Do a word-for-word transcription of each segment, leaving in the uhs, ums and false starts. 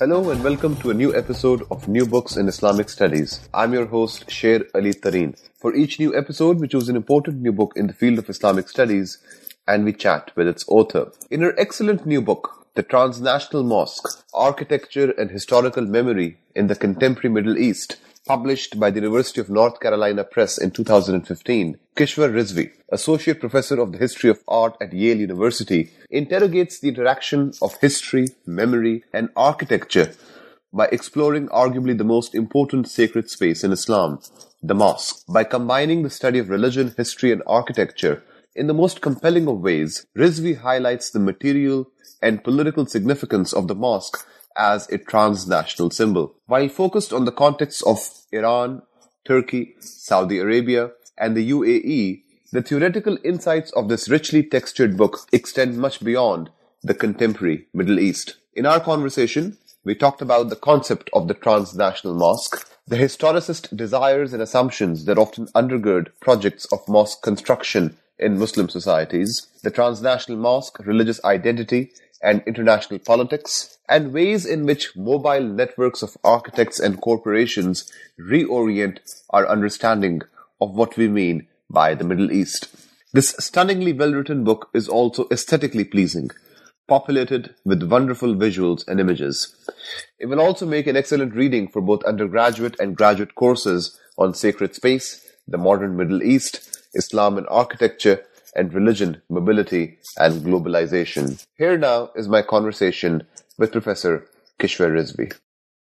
Hello and welcome to a new episode of New Books in Islamic Studies. I'm your host, Sher Ali Tareen. For each new episode, we choose an important new book in the field of Islamic studies and we chat with its author. In her excellent new book, The Transnational Mosque, Architecture and Historical Memory in the Contemporary Middle East, published by the University of North Carolina Press in two thousand fifteen, Kishwar Rizvi, Associate Professor of the History of Art at Yale University, interrogates the interaction of history, memory, and architecture by exploring arguably the most important sacred space in Islam, the mosque. By combining the study of religion, history, and architecture in the most compelling of ways, Rizvi highlights the material and political significance of the mosque as a transnational symbol. While focused on the context of Iran, Turkey, Saudi Arabia, and the U A E, the theoretical insights of this richly textured book extend much beyond the contemporary Middle East. In our conversation, we talked about the concept of the transnational mosque, the historicist desires and assumptions that often undergird projects of mosque construction in Muslim societies, the transnational mosque, religious identity, and international politics, and ways in which mobile networks of architects and corporations reorient our understanding of what we mean by the Middle East. This stunningly well-written book is also aesthetically pleasing, populated with wonderful visuals and images. It will also make an excellent reading for both undergraduate and graduate courses on sacred space, the modern Middle East, Islam and architecture, and religion, mobility, and globalization. Here now is my conversation with Professor Kishwar Rizvi.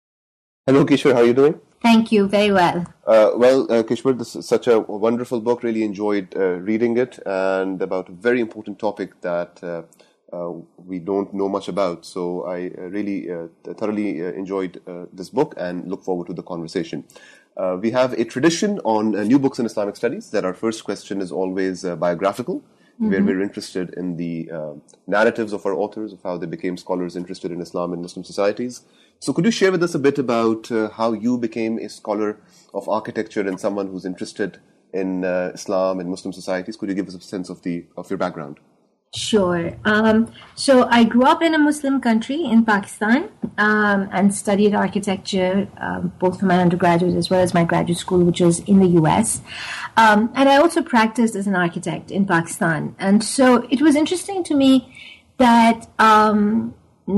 Hello, Kishwar. How are you doing? Thank you. Very well. Uh, well, uh, Kishwar, this is such a wonderful book. Really enjoyed uh, reading it, and about a very important topic that uh, uh, we don't know much about. So I uh, really uh, thoroughly uh, enjoyed uh, this book and look forward to the conversation. Uh, we have a tradition on uh, New Books in Islamic Studies that our first question is always uh, biographical, mm-hmm. where we're interested in the uh, narratives of our authors, of how they became scholars interested in Islam and Muslim societies. So could you share with us a bit about uh, how you became a scholar of architecture and someone who's interested in uh, Islam and Muslim societies? Could you give us a sense of the of your background? Sure. Um, so I grew up in a Muslim country in Pakistan um, and studied architecture um, both for my undergraduate as well as my graduate school, which was in the U S. Um, and I also practiced as an architect in Pakistan. And so it was interesting to me that um,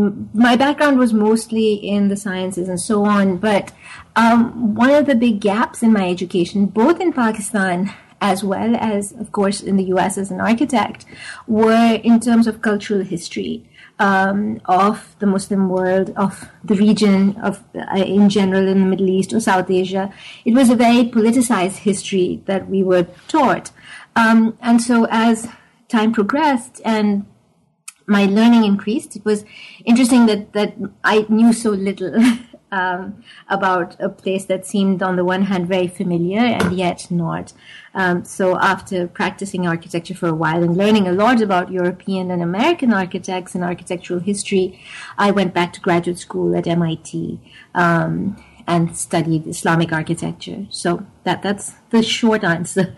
my background was mostly in the sciences and so on. But um, one of the big gaps in my education, both in Pakistan as well as, of course, in the U S as an architect, were in terms of cultural history um, of the Muslim world, of the region, of uh, in general in the Middle East or South Asia. It was a very politicized history that we were taught. Um, and so as time progressed and my learning increased, it was interesting that, that I knew so little Um, about a place that seemed on the one hand very familiar and yet not. Um, so after practicing architecture for a while and learning a lot about European and American architects and architectural history, I went back to graduate school at M I T um, and studied Islamic architecture. So that that's the short answer.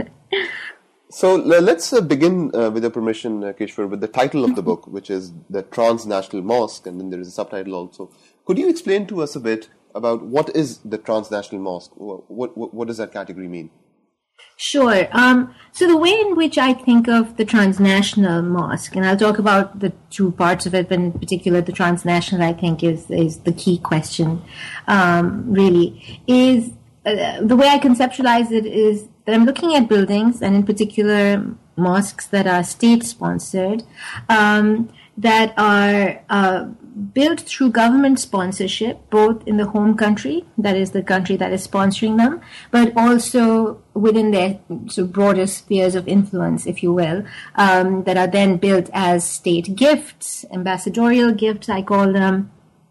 So let's uh, begin, uh, with your permission, uh, Kishwar, with the title of the book, which is The Transnational Mosque, and then there is a subtitle also. Could you explain to us a bit about what is the transnational mosque? What, what, what does that category mean? Sure. Um, so the way in which I think of the transnational mosque, and I'll talk about the two parts of it, but in particular the transnational, I think, is, is the key question, um, really, is uh, the way I conceptualize it is that I'm looking at buildings, and in particular mosques that are state-sponsored, um, that are uh, built through government sponsorship, both in the home country, that is the country that is sponsoring them, but also within their sort of broader spheres of influence, if you will, um, that are then built as state gifts, ambassadorial gifts, I call them,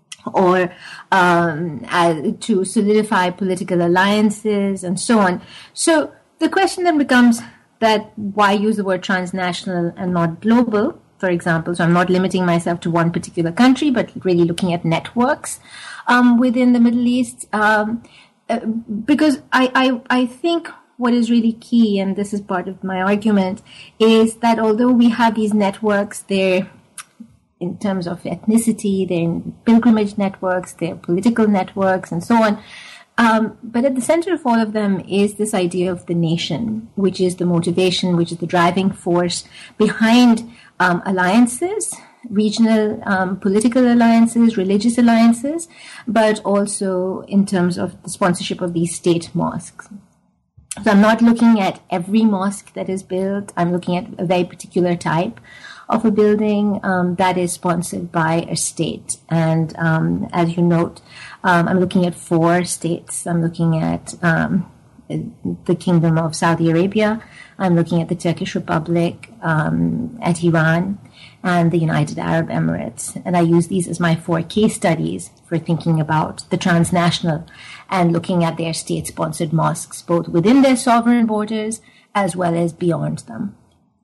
or um, uh, to solidify political alliances and so on. So the question then becomes that why use the word transnational and not global? For example, so I'm not limiting myself to one particular country, but really looking at networks um, within the Middle East, um, uh, because I, I I think what is really key, and this is part of my argument, is that although we have these networks, they're in terms of ethnicity, their pilgrimage networks, their political networks, and so on. Um, but at the center of all of them is this idea of the nation, which is the motivation, which is the driving force behind um, alliances, regional um, political alliances, religious alliances, but also in terms of the sponsorship of these state mosques. So I'm not looking at every mosque that is built. I'm looking at a very particular type of a building um, that is sponsored by a state. And um, as you note, um, I'm looking at four states. I'm looking at um, the Kingdom of Saudi Arabia. I'm looking at the Turkish Republic, um, at Iran, and the United Arab Emirates. And I use these as my four case studies for thinking about the transnational and looking at their state-sponsored mosques, both within their sovereign borders as well as beyond them.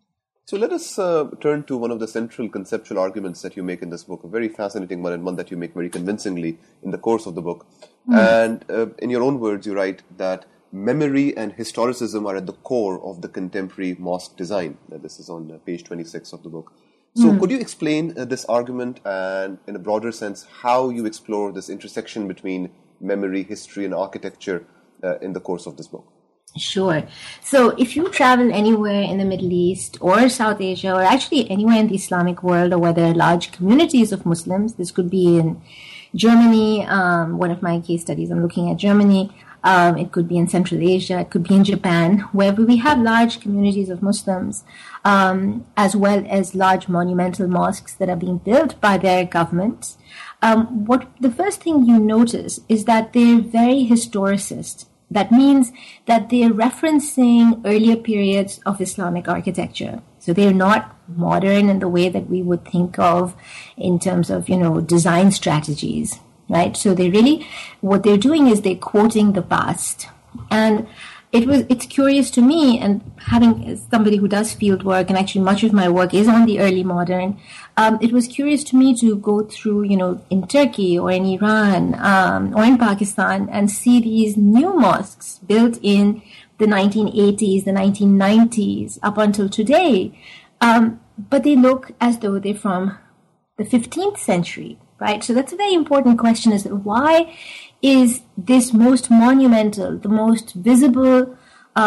So let us uh, turn to one of the central conceptual arguments that you make in this book, a very fascinating one and one that you make very convincingly in the course of the book. Mm. And uh, in your own words, you write that memory and historicism are at the core of the contemporary mosque design. Uh, this is on uh, page twenty-six of the book. So mm. could you explain uh, this argument and, in a broader sense, how you explore this intersection between memory, history, and architecture uh, in the course of this book? Sure. So if you travel anywhere in the Middle East or South Asia, or actually anywhere in the Islamic world, or where there are large communities of Muslims, this could be in Germany, um, one of my case studies, I'm looking at Germany. Um, it could be in Central Asia, it could be in Japan, wherever we have large communities of Muslims, um, as well as large monumental mosques that are being built by their governments. Um, what the first thing you notice is that they're very historicist. That means that they're referencing earlier periods of Islamic architecture. So they're not modern in the way that we would think of in terms of, you know, design strategies, right? So they really, what they're doing is they're quoting the past. And it was, it's curious to me, and having somebody who does field work, and actually much of my work is on the early modern, um, it was curious to me to go through, you know, in Turkey or in Iran um, or in Pakistan and see these new mosques built in the nineteen eighties, the nineteen nineties, up until today. Um, but they look as though they're from the fifteenth century, right? So that's a very important question, is that why is this most monumental, the most visible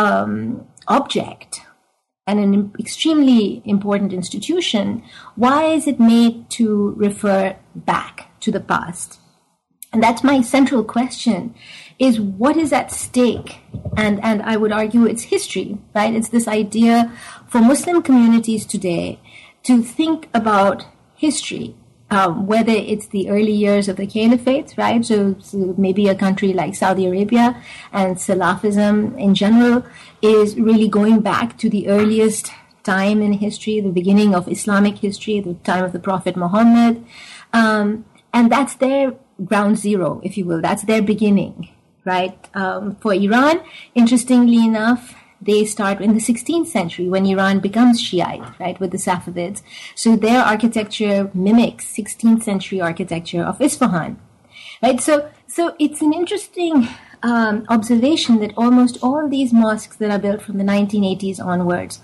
um, object and an extremely important institution, why is it made to refer back to the past? And that's my central question, is what is at stake? And, and I would argue it's history, right? It's this idea for Muslim communities today to think about history. Um, whether it's the early years of the caliphate, right? So, so maybe a country like Saudi Arabia and Salafism in general is really going back to the earliest time in history, the beginning of Islamic history, the time of the Prophet Muhammad. Um, and that's their ground zero, if you will. That's their beginning, right? Um, for Iran, interestingly enough, they start in the sixteenth century when Iran becomes Shiite, right, with the Safavids. So their architecture mimics sixteenth century architecture of Isfahan, right? So, so it's an interesting um, observation that almost all these mosques that are built from the nineteen eighties onwards,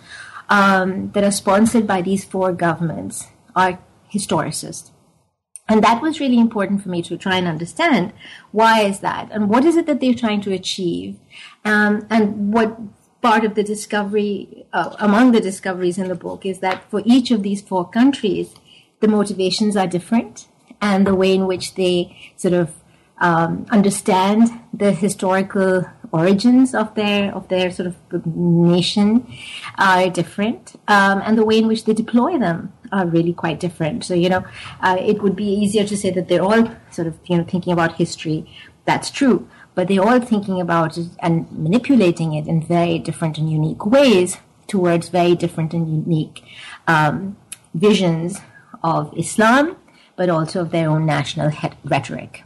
um, that are sponsored by these four governments, are historicist. And that was really important for me to try and understand. Why is that? And what is it that they're trying to achieve? Um, and what part of the discovery, uh, among the discoveries in the book, is that for each of these four countries, the motivations are different, and the way in which they sort of um, understand the historical origins of their of their sort of nation are different, um, and the way in which they deploy them are really quite different. So, you know, uh, it would be easier to say that they're all sort of, you know, thinking about history. That's true. But they're all thinking about it and manipulating it in very different and unique ways towards very different and unique um, visions of Islam, but also of their own national het- rhetoric.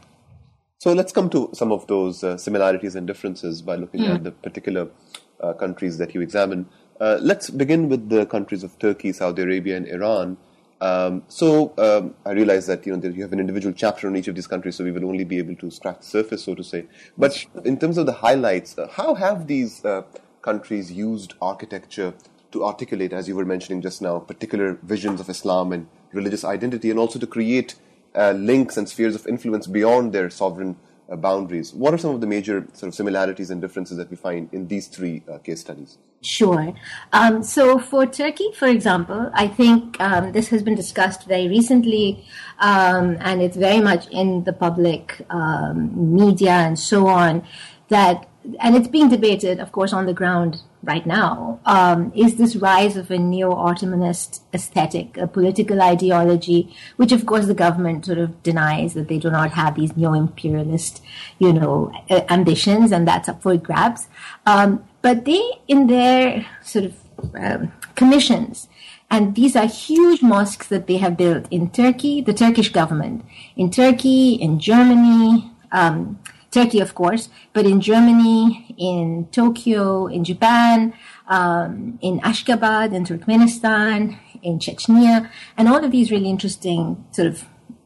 So let's come to some of those uh, similarities and differences by looking mm. at the particular uh, countries that you examine. Uh, let's begin with the countries of Turkey, Saudi Arabia, and Iran. Um, so um, I realize that you know that you have an individual chapter on each of these countries, so we will only be able to scratch the surface, so to say. But in terms of the highlights, uh, how have these uh, countries used architecture to articulate, as you were mentioning just now, particular visions of Islam and religious identity and also to create uh, links and spheres of influence beyond their sovereign uh, boundaries. What are some of the major sort of similarities and differences that we find in these three uh, case studies? Sure. Um, so for Turkey, for example, I think um, this has been discussed very recently, um, and it's very much in the public um, media and so on, that, and it's being debated, of course, on the ground right now, um, is this rise of a neo-Ottomanist aesthetic, a political ideology, which of course the government sort of denies that they do not have these neo-imperialist, you know, ambitions, and that's up for grabs. Um, But they, in their sort of um, commissions, and these are huge mosques that they have built in Turkey, the Turkish government, in Turkey, in Germany, um, Turkey, of course, but in Germany, in Tokyo, in Japan, um, in Ashgabat, in Turkmenistan, in Chechnya, and all of these really interesting sort of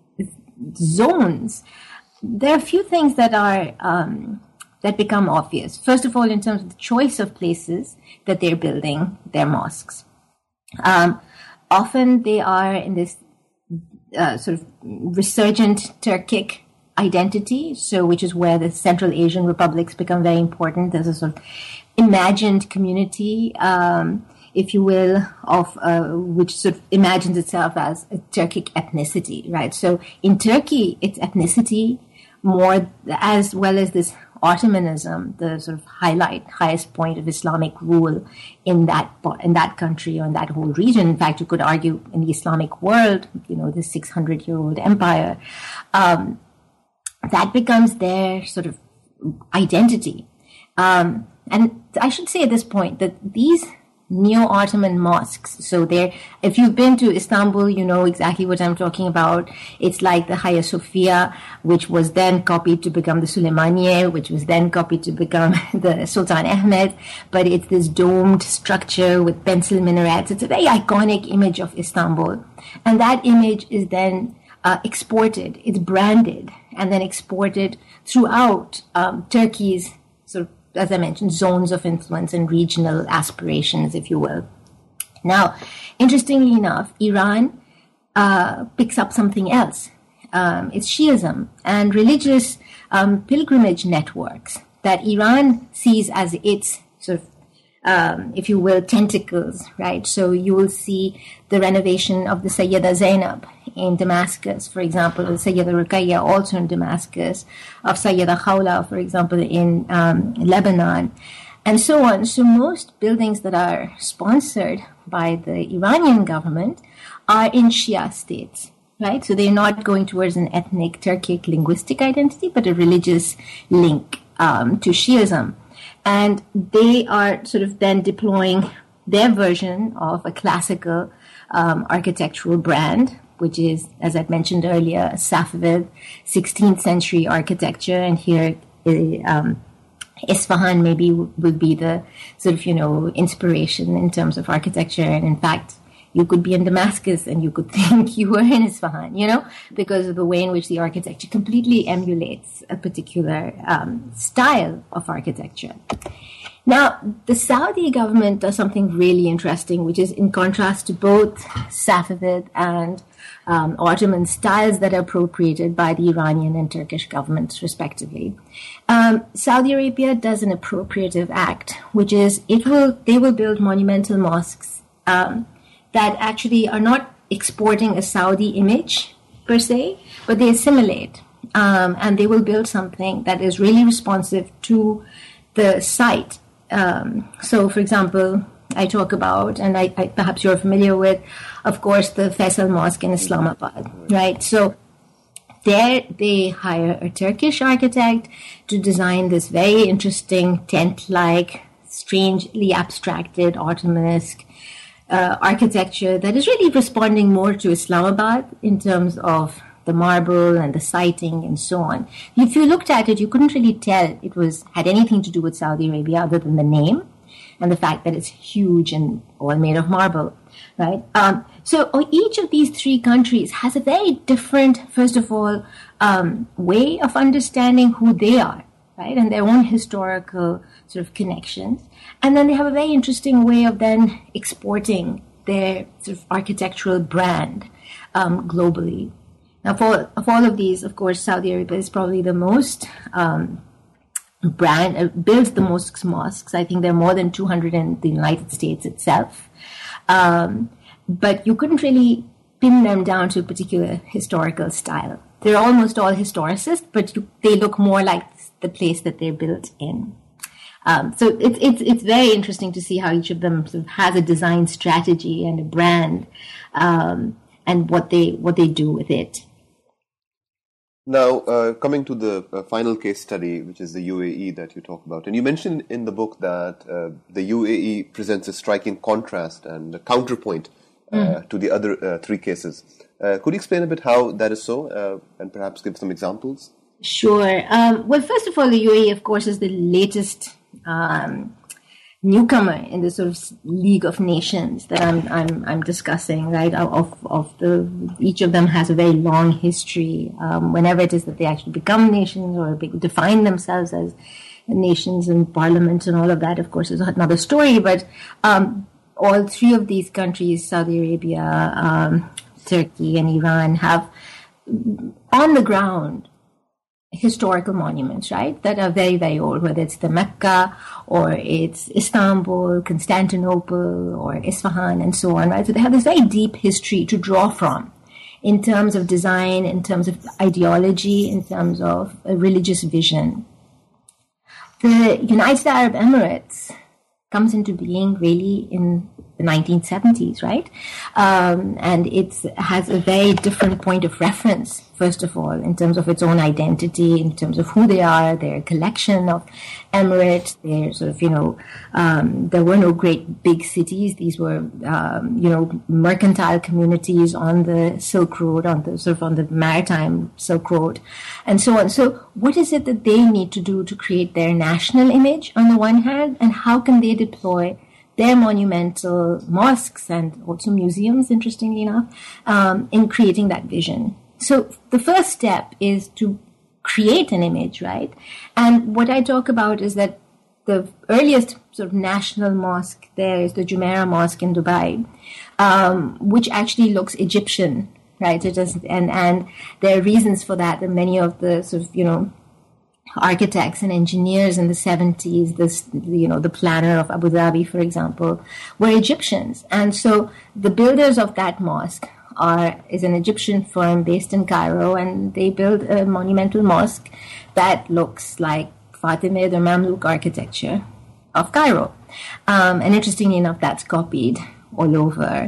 zones. There are a few things that are... Um, that become obvious. First of all, in terms of the choice of places that they're building their mosques. Um, often they are in this uh, sort of resurgent Turkic identity, so which is where the Central Asian republics become very important. There's a sort of imagined community, um, if you will, of uh, which sort of imagines itself as a Turkic ethnicity, right? So in Turkey, it's ethnicity more as well as this Ottomanism, the sort of highlight, highest point of Islamic rule in that in that country or in that whole region. In fact, you could argue in the Islamic world, you know, this six hundred year old empire, um, that becomes their sort of identity. Um, and I should say at this point that these neo-Ottoman mosques, so they're, if you've been to Istanbul, you know exactly what I'm talking about. It's like the Hagia Sophia, which was then copied to become the Süleymaniye, which was then copied to become the Sultan Ahmed, but it's this domed structure with pencil minarets. It's a very iconic image of Istanbul. And that image is then uh, exported, it's branded, and then exported throughout um, Turkey's sort of, as I mentioned, zones of influence and regional aspirations, if you will. Now, interestingly enough, Iran uh, picks up something else. Um, it's Shiism and religious um, pilgrimage networks that Iran sees as its sort of, um, if you will, tentacles, right? So you will see the renovation of the Sayyida Zainab in Damascus, for example, the Sayyida Ruqayya also in Damascus, of Sayyida Khawla, for example, in um, Lebanon, and so on. So most buildings that are sponsored by the Iranian government are in Shia states, right? So they're not going towards an ethnic Turkic linguistic identity, but a religious link um, to Shiism. And they are sort of then deploying their version of a classical um, architectural brand, which is, as I mentioned earlier, Safavid sixteenth century architecture. And here, um, Isfahan maybe would be the sort of, you know, inspiration in terms of architecture. And in fact, you could be in Damascus and you could think you were in Isfahan, you know, because of the way in which the architecture completely emulates a particular um, style of architecture. Now, the Saudi government does something really interesting, which is in contrast to both Safavid and um, Ottoman styles that are appropriated by the Iranian and Turkish governments, respectively. Um, Saudi Arabia does an appropriative act, which is it will they will build monumental mosques um, that actually are not exporting a Saudi image per se, but they assimilate, um, and they will build something that is really responsive to the site. Um, so, for example, I talk about, and I, I, perhaps you're familiar with, of course, the Faisal Mosque in Islamabad, right? So there they hire a Turkish architect to design this very interesting tent-like, strangely abstracted, Ottomanesque uh, architecture that is really responding more to Islamabad in terms of the marble and the sighting and so on. If you looked at it, you couldn't really tell it was had anything to do with Saudi Arabia other than the name and the fact that it's huge and all made of marble, right? Um, so each of these three countries has a very different, first of all, um, way of understanding who they are, right? And their own historical sort of connections. And then they have a very interesting way of then exporting their sort of architectural brand um, globally. Now, for, of all of these, of course, Saudi Arabia is probably the most um, brand, uh, builds the most mosques. I think there are more than two hundred in the United States itself. Um, but you couldn't really pin them down to a particular historical style. They're almost all historicist, but you, they look more like the place that they're built in. Um, so it's it's it's very interesting to see how each of them sort of has a design strategy and a brand, um, and what they what they do with it. Now, uh, coming to the uh, final case study, which is the U A E that you talk about, and you mentioned in the book that uh, the U A E presents a striking contrast and a counterpoint uh, mm. to the other uh, three cases. Uh, could you explain a bit how that is so, uh, and perhaps give some examples? Sure. Um, well, first of all, the U A E, of course, is the latest um, newcomer in the sort of League of Nations that I'm I'm, I'm discussing. Right, of of the each of them has a very long history. Um, whenever it is that they actually become nations or define themselves as nations and parliaments and all of that, of course, is another story. But um, all three of these countries, Saudi Arabia, um, Turkey, and Iran, have on the ground historical monuments, right, that are very, very old, whether it's the Mecca or it's Istanbul, Constantinople, or Isfahan, and so on, right? So they have this very deep history to draw from in terms of design, in terms of ideology, in terms of a religious vision. The United Arab Emirates comes into being really in the nineteen seventies, right? Um, and it has a very different point of reference, first of all, in terms of its own identity, in terms of who they are, their collection of emirates, their sort of, you know, um, there were no great big cities. These were, um, you know, mercantile communities on the Silk Road, on the sort of on the maritime Silk Road, and so on. So what is it that they need to do to create their national image on the one hand, and how can they deploy their monumental mosques and also museums, interestingly enough, um, in creating that vision? So the first step is to create an image, right? And what I talk about is that the earliest sort of national mosque there is the Jumeirah Mosque in Dubai, um, which actually looks Egyptian, right? It doesn't, and, and there are reasons for that. And many of the sort of, you know, architects and engineers in the seventies, this, you know, the planner of Abu Dhabi, for example, were Egyptians. And so the builders of that mosque are, is an Egyptian firm based in Cairo, and they build a monumental mosque that looks like Fatimid or Mamluk architecture of Cairo. Um, and interestingly enough, that's copied all over.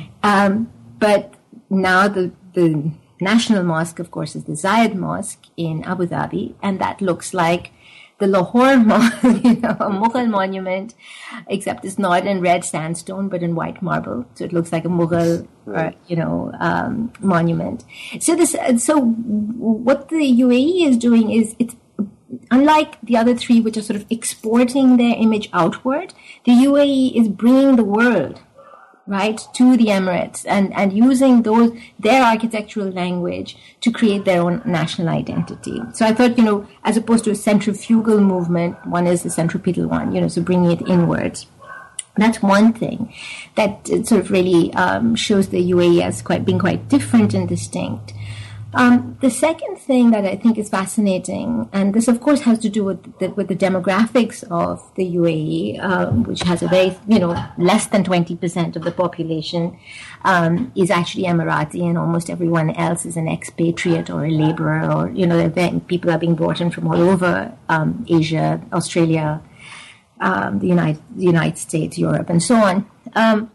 Um, but now the, the national mosque, of course, is the Zayed Mosque in Abu Dhabi, and that looks like the Lahore Mosque, you know, a Mughal monument, except it's not in red sandstone, but in white marble. So it looks like a Mughal, uh, you know, um, monument. So this, so what the U A E is doing is, it's unlike the other three, which are sort of exporting their image outward. The U A E is bringing the world, right, to the Emirates, and, and using those, their architectural language to create their own national identity. So I thought, you know, as opposed to a centrifugal movement, one is the centripetal one, you know, so bringing it inwards. That's one thing that sort of really um, shows the U A E as quite being quite different and distinct. Um, the second thing that I think is fascinating, and this of course has to do with the, with the demographics of the U A E, um, which has a very, you know, less than twenty percent of the population um, is actually Emirati, and almost everyone else is an expatriate or a laborer, or, you know, people are being brought in from all over um, Asia, Australia, um, the United, the United States, Europe, and so on. Um,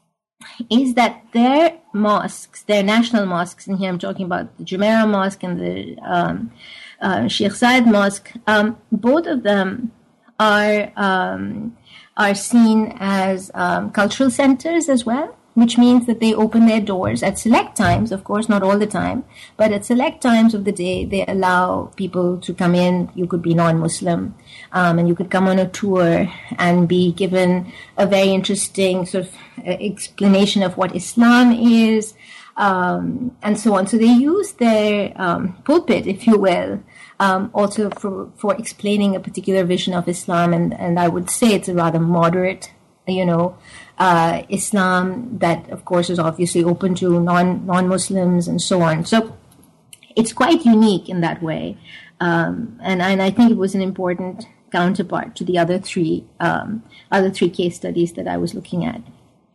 is that their mosques, their national mosques, and here I'm talking about the Jumeirah Mosque and the um, uh, Sheikh Zayed Mosque, um, both of them are um, are seen as um, cultural centers as well, which means that they open their doors at select times, of course, not all the time, but at select times of the day, they allow people to come in. You could be non-Muslim, um, and you could come on a tour and be given a very interesting sort of explanation of what Islam is, um, and so on. So they use their um, pulpit, if you will, um, also for, for explaining a particular vision of Islam, and, and I would say it's a rather moderate you know, uh, Islam that, of course, is obviously open to non, non-Muslims and so on. So it's quite unique in that way. Um, and, and I think it was an important counterpart to the other three, um, other three case studies that I was looking at.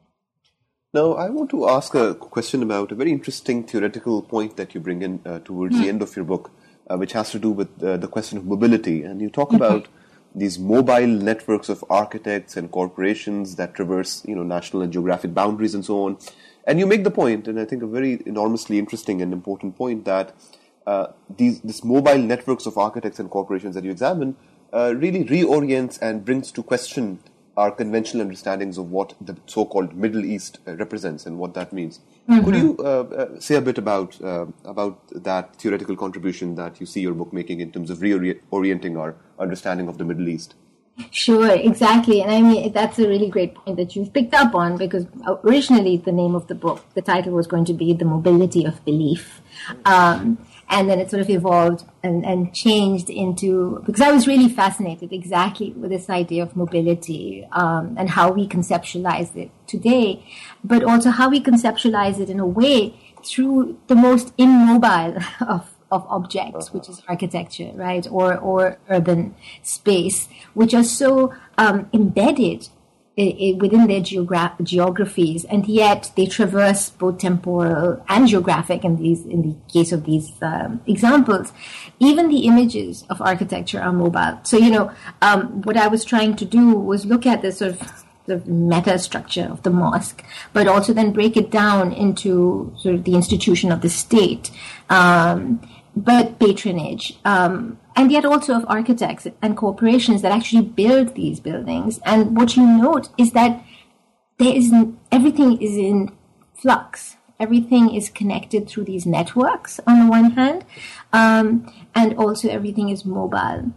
Now, I want to ask a question about a very interesting theoretical point that you bring in uh, towards mm. the end of your book, uh, which has to do with uh, the question of mobility. And you talk mm-hmm. about these mobile networks of architects and corporations that traverse, you know, national and geographic boundaries and so on. And you make the point, and I think a very enormously interesting and important point, that uh, these this mobile networks of architects and corporations that you examine uh, really reorients and brings to question our conventional understandings of what the so-called Middle East uh, represents and what that means. Mm-hmm. Could you uh, uh, say a bit about uh, about that theoretical contribution that you see your book making in terms of reorienting our understanding of the Middle East? Sure, exactly. And I mean, that's a really great point that you've picked up on, because originally the name of the book, the title was going to be The Mobility of Belief. Um, and then it sort of evolved and, and changed into, because I was really fascinated exactly with this idea of mobility um, and how we conceptualize it today, but also how we conceptualize it in a way through the most immobile of of objects, which is architecture, right, or or urban space, which are so um, embedded I- I within their geogra- geographies, and yet they traverse both temporal and geographic. In these, in the case of these um, examples, even the images of architecture are mobile. So, you know, um, what I was trying to do was look at this sort of the meta structure of the mosque, but also then break it down into sort of the institution of the state. Um, but patronage, um, and yet also of architects and corporations that actually build these buildings. And what you note is that there is everything is in flux. Everything is connected through these networks on the one hand, um, and also everything is mobile.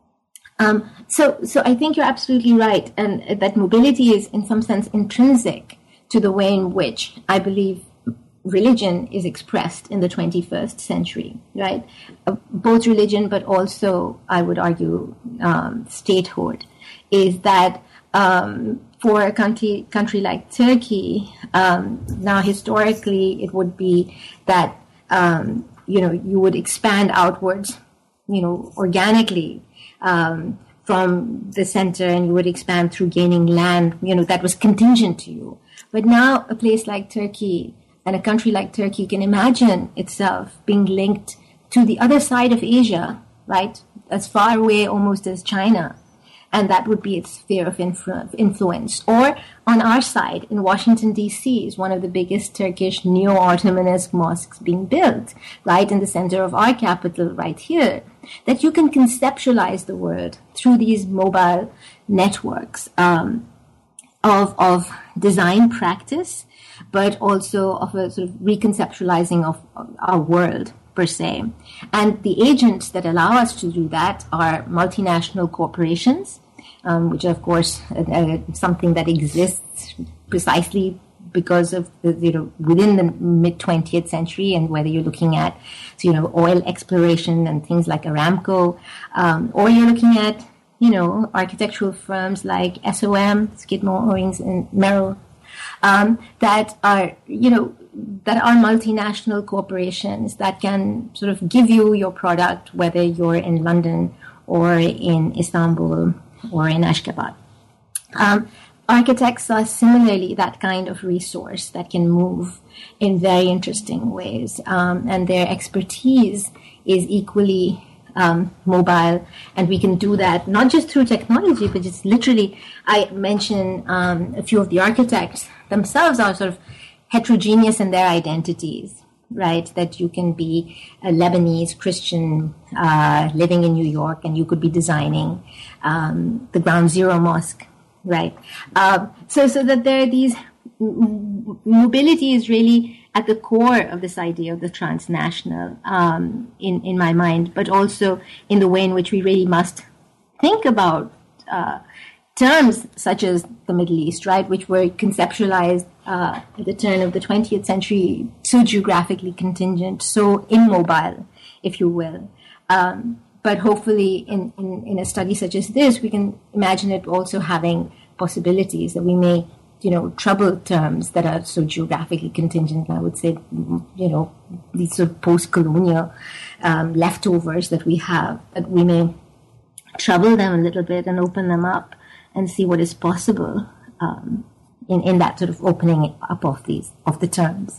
Um, so, so I think you're absolutely right, and that mobility is in some sense intrinsic to the way in which I believe religion is expressed in the twenty-first century, right? Uh, both religion, but also, I would argue, um, statehood, is that um, for a country country like Turkey, um, now historically it would be that um, you know you would expand outwards, you know, organically um, from the center, and you would expand through gaining land, you know, that was contingent to you. But now a place like Turkey and a country like Turkey can imagine itself being linked to the other side of Asia, right? As far away almost as China. And that would be its sphere of influ- influence. Or on our side, in Washington, D C, is one of the biggest Turkish neo-Ottomanesque mosques being built, right in the center of our capital, right here. That you can conceptualize the world through these mobile networks um, of, of design practice, but also of a sort of reconceptualizing of, of our world per se. And the agents that allow us to do that are multinational corporations, um, which are, of course, uh, uh, something that exists precisely because of, the, you know, within the mid-twentieth century, and whether you're looking at, you know, oil exploration and things like Aramco, um, or you're looking at, you know, architectural firms like S O M, Skidmore, Owings and Merrill, Um, that are, you know, that are multinational corporations that can sort of give you your product, whether you're in London or in Istanbul or in Ashgabat. Um, architects are similarly that kind of resource that can move in very interesting ways, um, and their expertise is equally Um, mobile, and we can do that not just through technology, but just literally. I mentioned um, a few of the architects themselves are sort of heterogeneous in their identities, right? That you can be a Lebanese Christian uh, living in New York, and you could be designing um, the Ground Zero Mosque, right? Um, so, so that there are these m- mobility is really at the core of this idea of the transnational, um, in, in my mind, but also in the way in which we really must think about uh, terms such as the Middle East, right, which were conceptualized uh, at the turn of the twentieth century, so geographically contingent, so immobile, if you will. Um, but hopefully in, in, in a study such as this, we can imagine it also having possibilities, that we may, you know, trouble terms that are so geographically contingent. I would say, you know, these sort of post-colonial um, leftovers that we have, that we may trouble them a little bit and open them up and see what is possible um, in, in that sort of opening up of these, of the terms.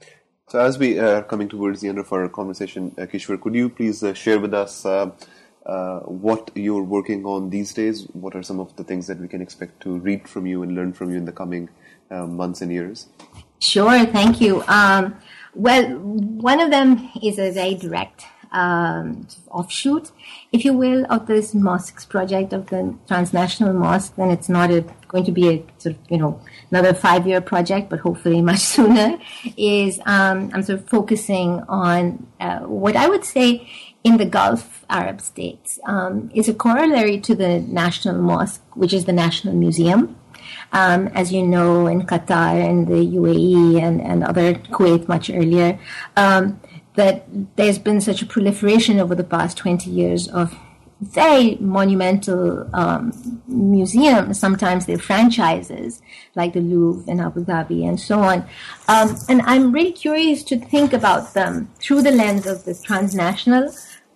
So as we are coming towards the end of our conversation, uh, Kishwar, could you please uh, share with us uh, uh, what you're working on these days? What are some of the things that we can expect to read from you and learn from you in the coming uh, months and years? Sure, thank you. Um, well, one of them is a very direct um, offshoot, if you will, of this mosques project, of the transnational mosque. Then it's not a, going to be a sort of, you know, another five-year project, but hopefully much sooner, is um, I'm sort of focusing on uh, what I would say in the Gulf Arab states um, is a corollary to the National Mosque, which is the National Museum. Um, as you know, in Qatar and the U A E and, and other, Kuwait much earlier, um, that there's been such a proliferation over the past twenty years of very monumental um, museums. Sometimes they're franchises, like the Louvre in Abu Dhabi and so on. Um, and I'm really curious to think about them through the lens of the transnational,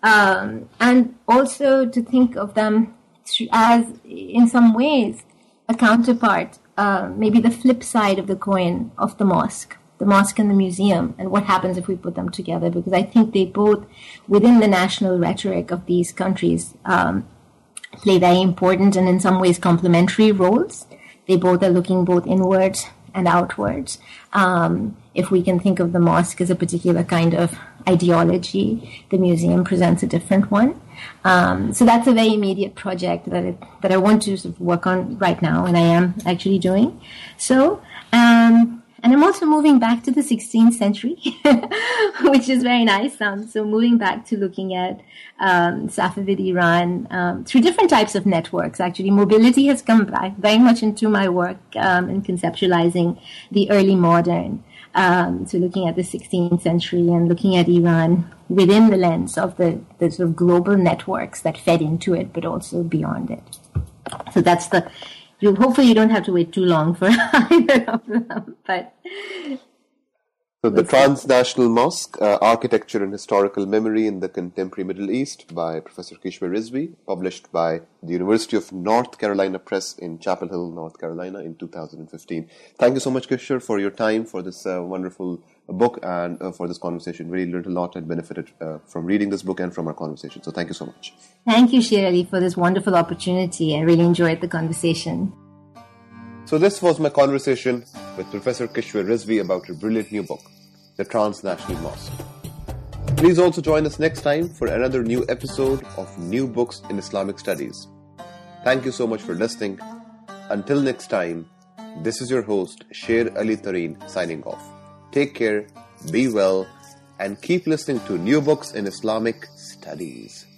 um, and also to think of them as, in some ways, a counterpart, uh, maybe the flip side of the coin of the mosque. The mosque and the museum, and what happens if we put them together, because I think they both, within the national rhetoric of these countries, um, play very important and in some ways complementary roles. They both are looking both inwards and outwards. Um, if we can think of the mosque as a particular kind of ideology, the museum presents a different one. Um, so that's a very immediate project that it, that I want to sort of work on right now, and I am actually doing. So, um, And I'm also moving back to the sixteenth century, which is very nice. Um, so moving back to looking at um, Safavid Iran um, through different types of networks. Actually, mobility has come back very much into my work um, in conceptualizing the early modern. Um, so looking at the sixteenth century and looking at Iran within the lens of the, the sort of global networks that fed into it, but also beyond it. So that's the... You, hopefully you don't have to wait too long for either of them. But so the Transnational Mosque, uh, Architecture and Historical Memory in the Contemporary Middle East by Professor Kishwar Rizvi, published by the University of North Carolina Press in Chapel Hill, North Carolina in two thousand fifteen. Thank you so much, Kishwar, for your time, for this uh, wonderful book and uh, for this conversation. Really learned a lot and benefited uh, from reading this book and from our conversation. So thank you so much. Thank you, Sher Ali, for this wonderful opportunity. I really enjoyed the conversation. So this was my conversation with Professor Kishwar Rizvi about her brilliant new book, The Transnational Mosque. Please also join us next time for another new episode of New Books in Islamic Studies. Thank you so much for listening. Until next time, this is your host, Sher Ali Tareen, signing off. Take care, be well, and keep listening to New Books in Islamic Studies.